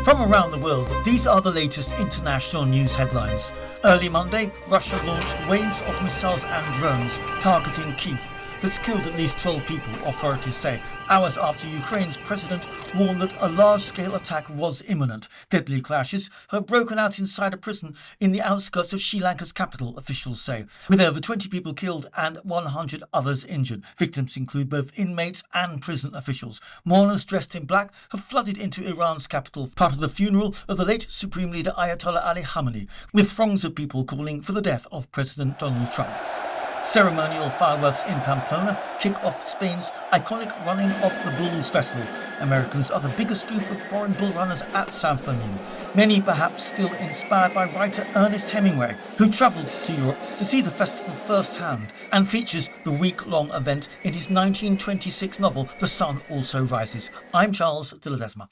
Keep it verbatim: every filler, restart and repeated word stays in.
From around the world, these are the latest international news headlines. Early Monday, Russia launched waves of missiles and drones targeting Kyiv that's killed at least twelve people, authorities say, hours after Ukraine's president warned that a large-scale attack was imminent. Deadly clashes have broken out inside a prison in the outskirts of Sri Lanka's capital, officials say, with over twenty people killed and one hundred others injured. Victims include both inmates and prison officials. Mourners dressed in black have flooded into Iran's capital, part of the funeral of the late Supreme Leader Ayatollah Ali Khamenei, with throngs of people calling for the death of President Donald Trump. Ceremonial fireworks in Pamplona kick off Spain's iconic running of the Bulls Festival. Americans are the biggest group of foreign bull runners at San Fermin. Many perhaps still inspired by writer Ernest Hemingway, who travelled to Europe to see the festival firsthand and features the week-long event in his nineteen twenty-six novel The Sun Also Rises. I'm Charles de Ledesma.